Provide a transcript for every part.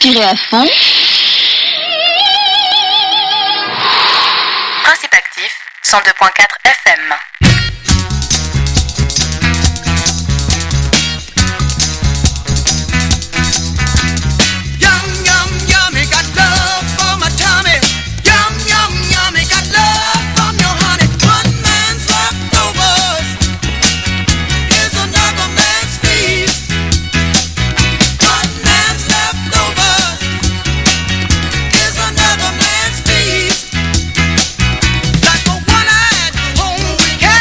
Tirez à fond. Principe actif, 102.4 FM. Like a one-eyed hungry cat.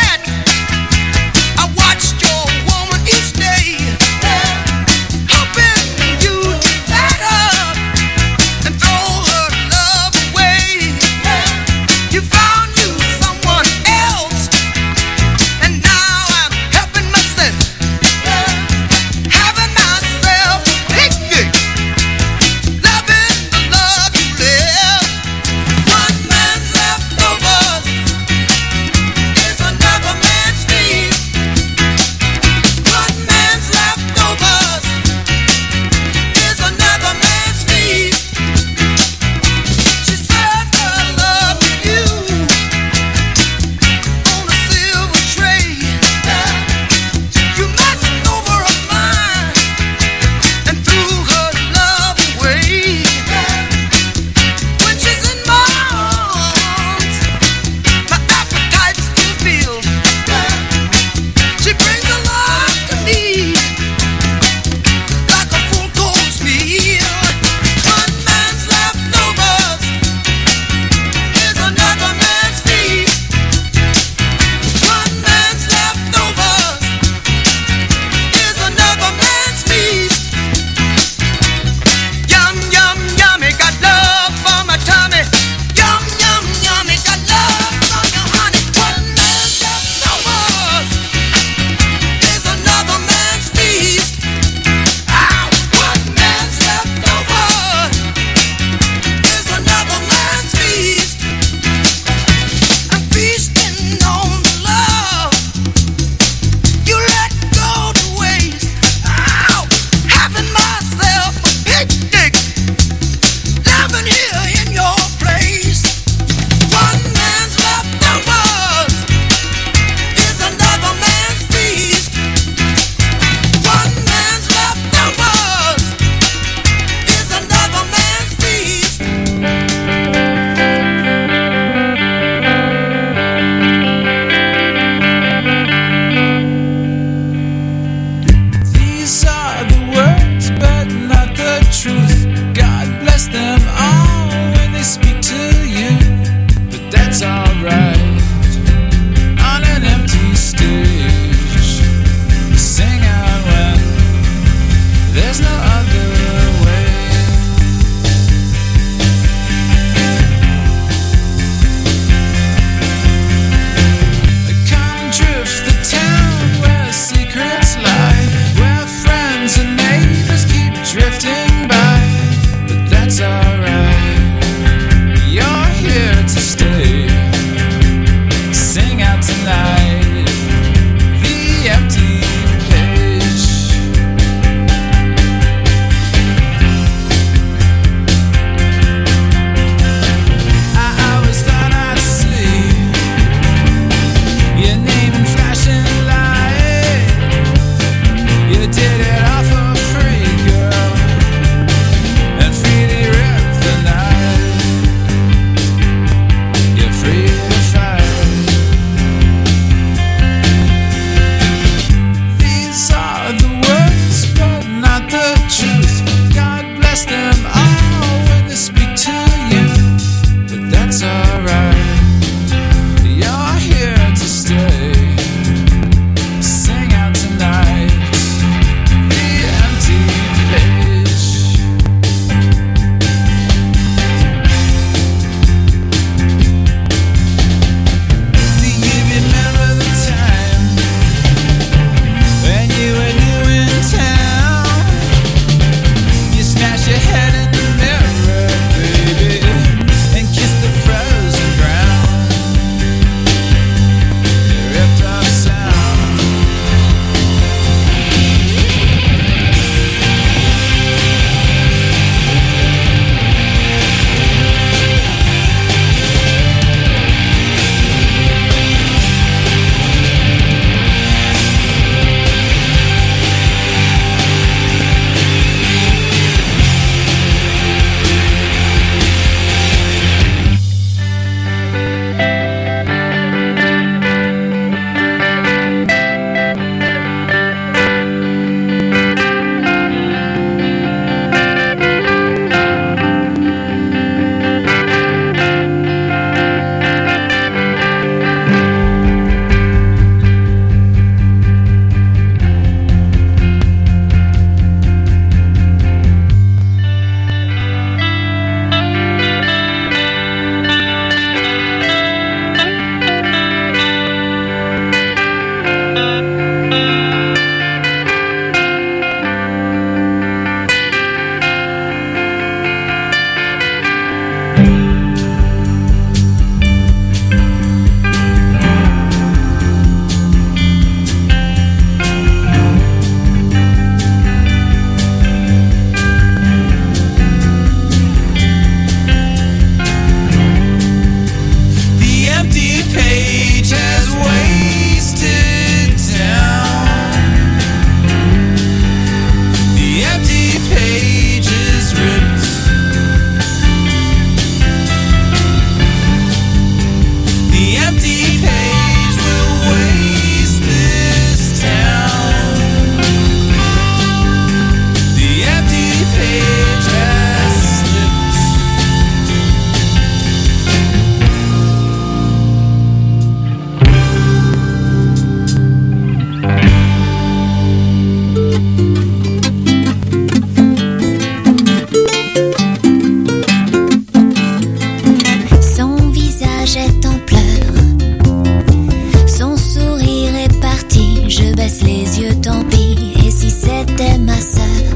baisse les yeux, tant pis. Et si c'était ma sœur?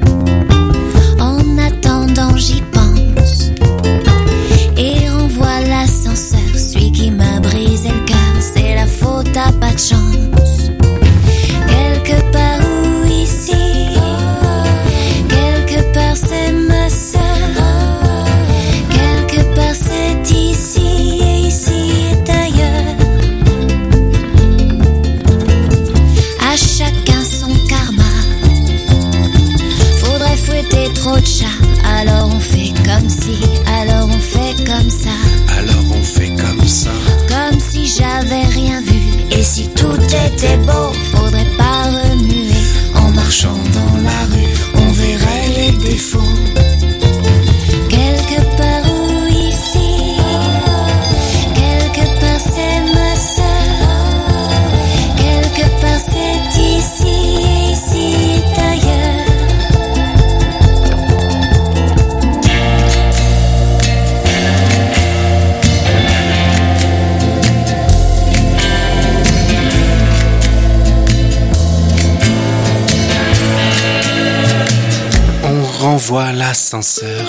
En attendant, j'y pense et renvoie l'ascenseur. Celui qui m'a brisé le cœur, c'est la faute à pas de chance. Quelque part où ici, quelque part c'est ma sœur. Quelque part c'est ici, et ici est ailleurs. À chacun son karma. Faudrait fouetter trop de chats. Alors on fait comme si, alors on fait comme ça. Alors on fait comme ça. Comme si j'avais rien vu. Et si tout était beau, faudrait pas remuer. En marchant dans la rue, on verrait les défauts. Quelque part où ici, quelque part c'est ma sœur. Quelque part c'est ici, et ici est ailleurs. On renvoie l'ascenseur.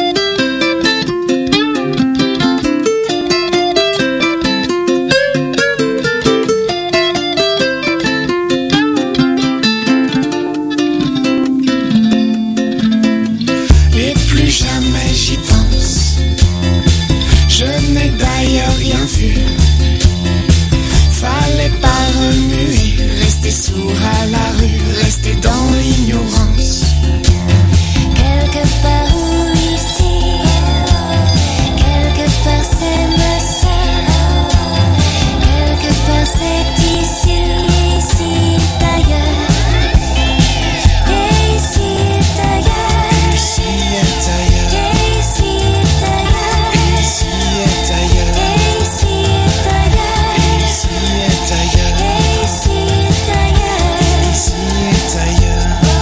Et plus jamais j'y pense. Je n'ai d'ailleurs rien vu. Fallait pas remuer, rester sourd à la rue, rester dans l'ignorance. Quelque part où ici, quelque part c'est ma sœur. Quelque part c'est ici, ici est ailleurs. Et ici est ailleurs. Ici est ailleurs. Et ici est ailleurs. Ici est ailleurs. Et ici est ailleurs. Ici est ailleurs. Et ici est ailleurs. Ici est ailleurs.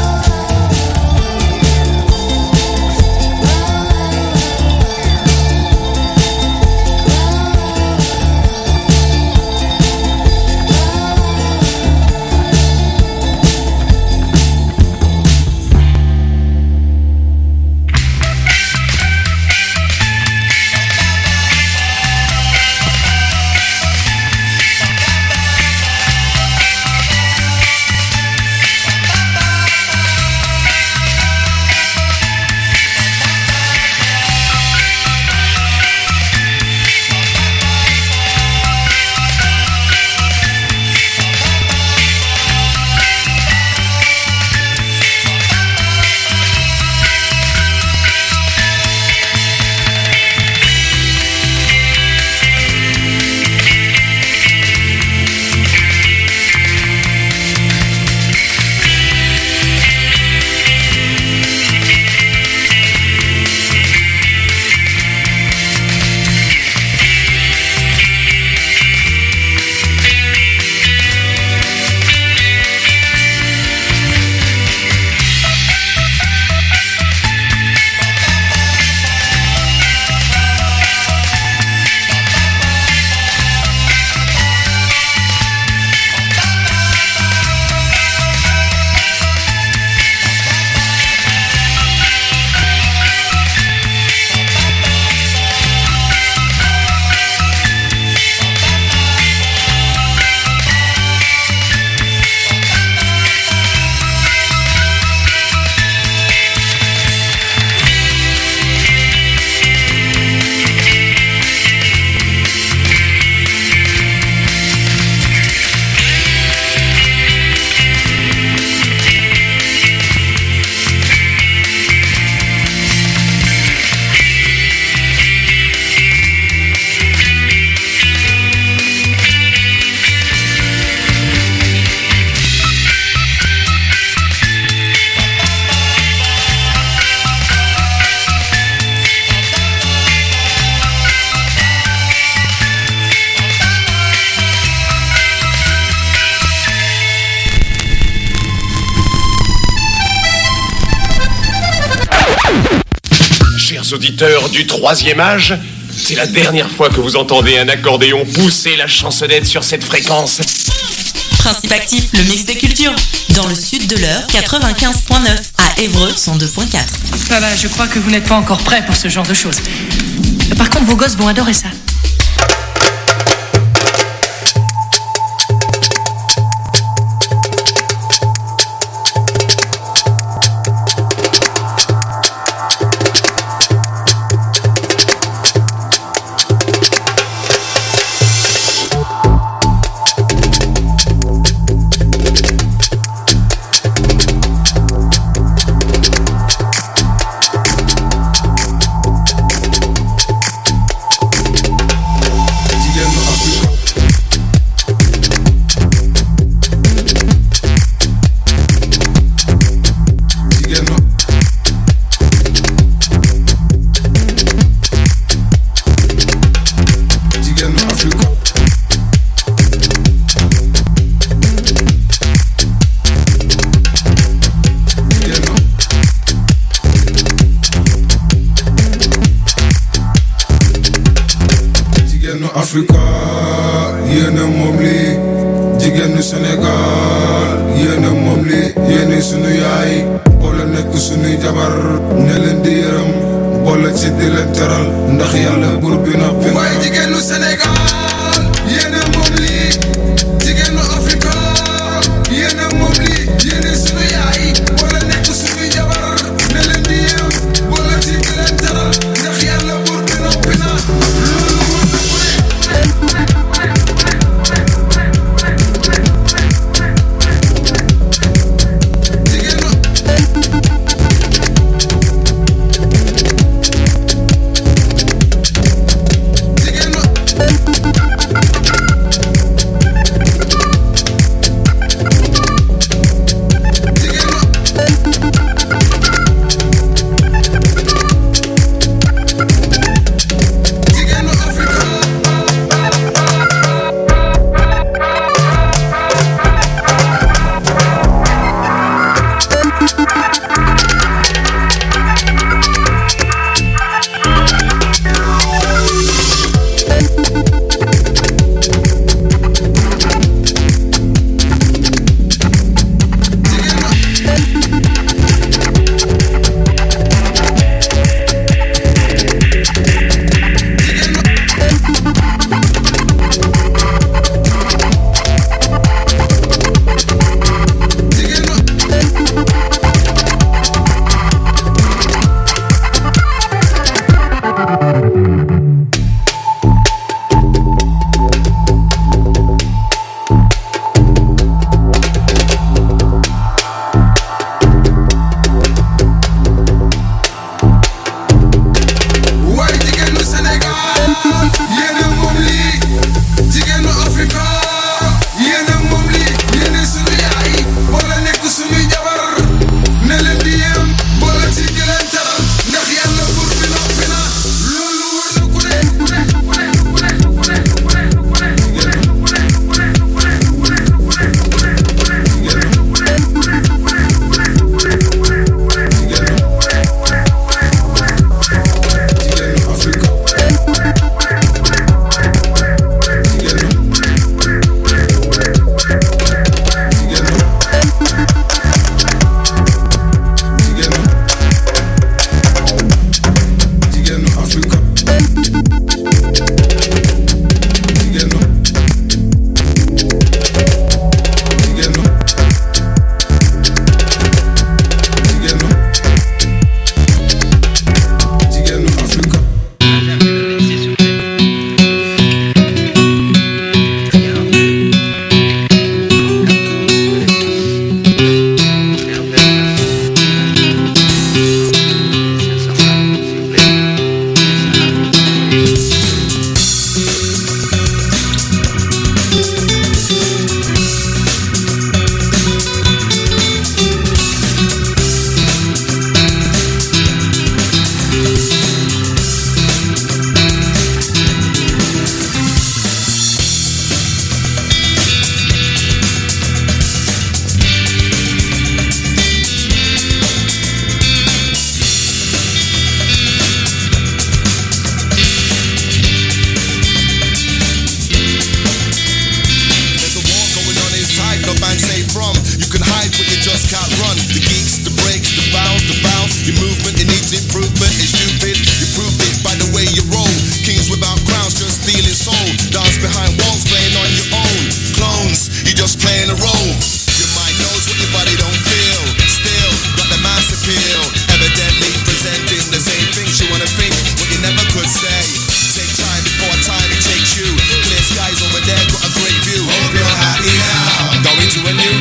Chers auditeurs du troisième âge, c'est la dernière fois que vous entendez un accordéon pousser la chansonnette sur cette fréquence. Principe Actif, le mix des cultures. Dans le sud de l'Eure, 95.9. À Évreux, 102.4. Voilà, je crois que vous n'êtes pas encore prêts pour ce genre de choses. Par contre, vos gosses vont adorer ça. Africa, yéen a moom lii jigéenu Sénégal yéen a moom lii yéen sunu yaay boole nekk sunuy jabar ne leen di yërëm boole ci di leen teral ndax yàlla buur bi noppi waaye jigéenu Sénégal yéen a moom lii jigéenu Africa yéen a moom lii yéen sunu yaay boole nekk sunuy jabar ne leen di yërëm boole ci di leen teral ndax yàlla buur bi noppi na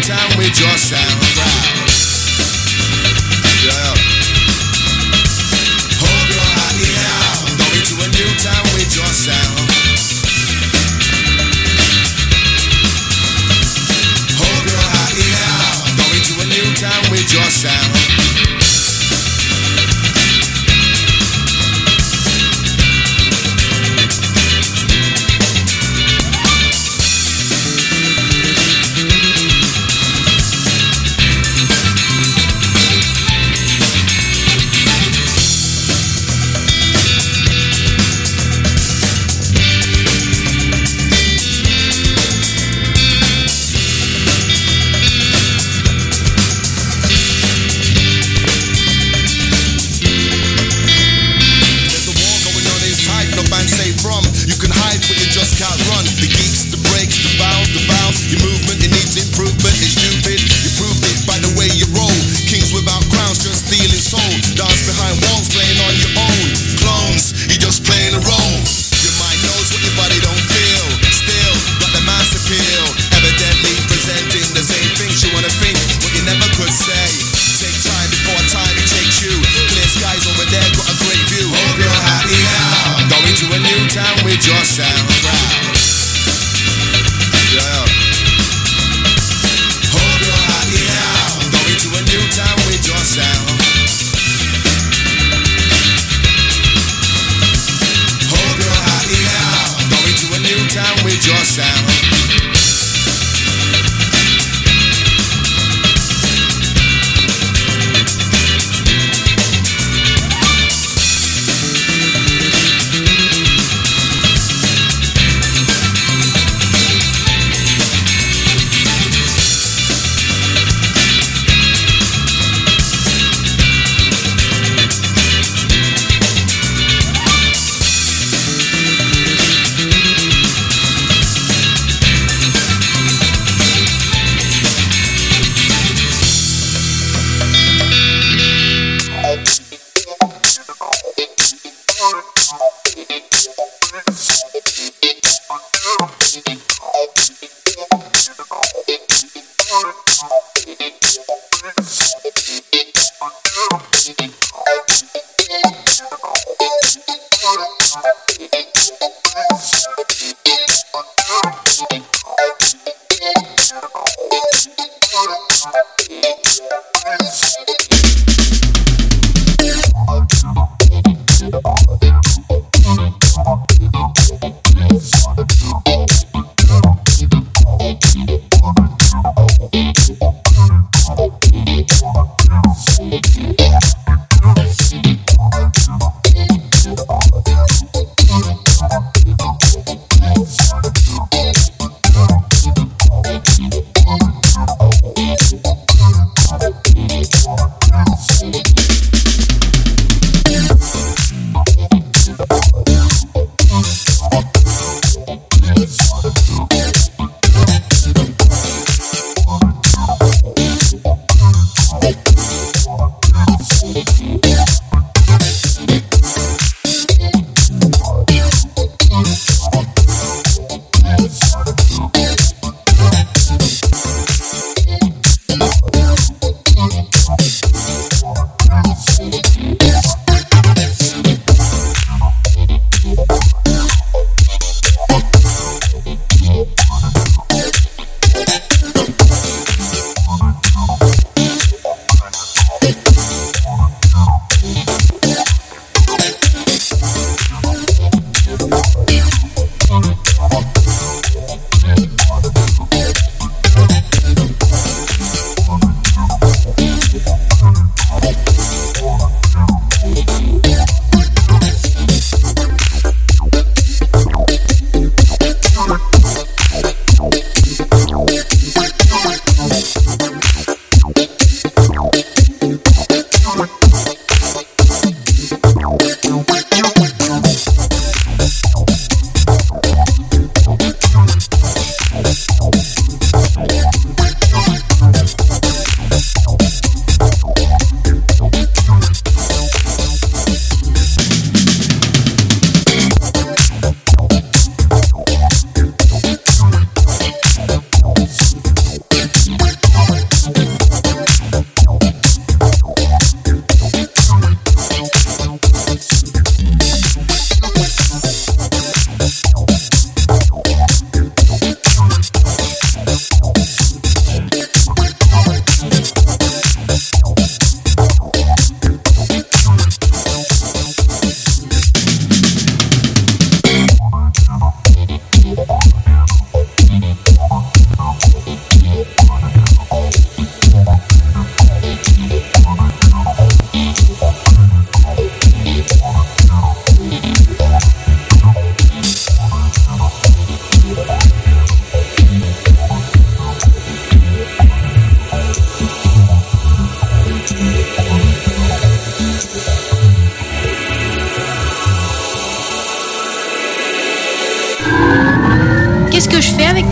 town with your sound. Yeah. Hope you're happy now. Going to a new town with your sound. Hope you're happy now. Going to a new town with your sound.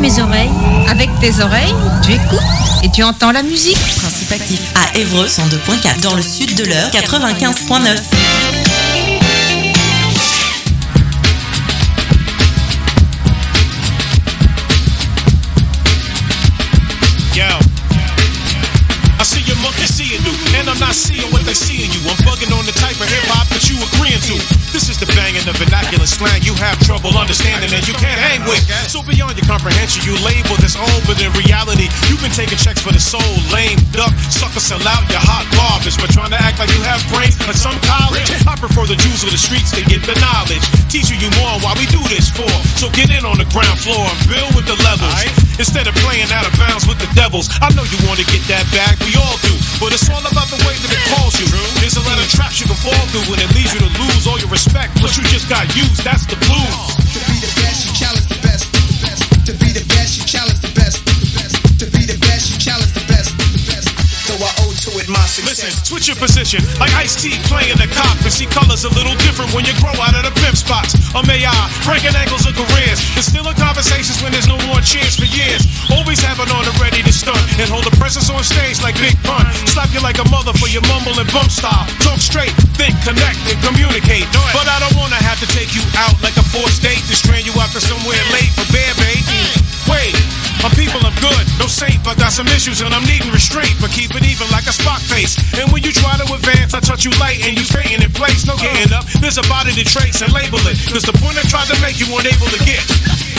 mes oreilles. Avec tes oreilles, tu écoutes et tu entends la musique. Principe actif à Évreux 102.4. Dans le sud de l'Eure 95.9. And I'm not seeing what they see in you. I'm bugging on the type of hip-hop that you agreeing to. This is the banging of vernacular slang you have trouble understanding and you can't hang with. So beyond your comprehension, you label this old, but in reality, you've been taking checks for the soul. Lame duck, sucker, sell out your hot garbage, but trying to act like you have brains at some college. I prefer the Jews of the streets to get the knowledge, teaching you more why we do this for. So get in on the ground floor and build with the levels, instead of playing out of bounds with the devils. I know you want to get that back, we all do, but it's all about the way that it calls you. There's a lot of traps you can fall through, and it leads you to lose all your respect, but you just got used, that's the blues. To be the best, you challenge the best. To be the best, you challenge the best. To be the best, you challenge the best. So I owe to it my success. Listen, switch your position, like Ice-T playing the cop, and see colors a little different when you grow out of the pimp spots. Or may I, breaking ankles of careers, and still in conversations when there's no more chance for years. Always have it on the ready to stunt, and hold a presence on stage like Big Pun. Slap you like a mother for your mumble and bump style. Talk straight, think, connect, and communicate. But I don't wanna have to take you out like a forced date to strand you out to somewhere late for bear bait. Wait, my people, I'm good, no saint, but got some issues and I'm needing restraint, but keep it even like a Spock face. And when you try to advance, I touch you light and you staying in place, no getting up. There's a body to trace and label it, cause the point I tried to make you weren't able to get.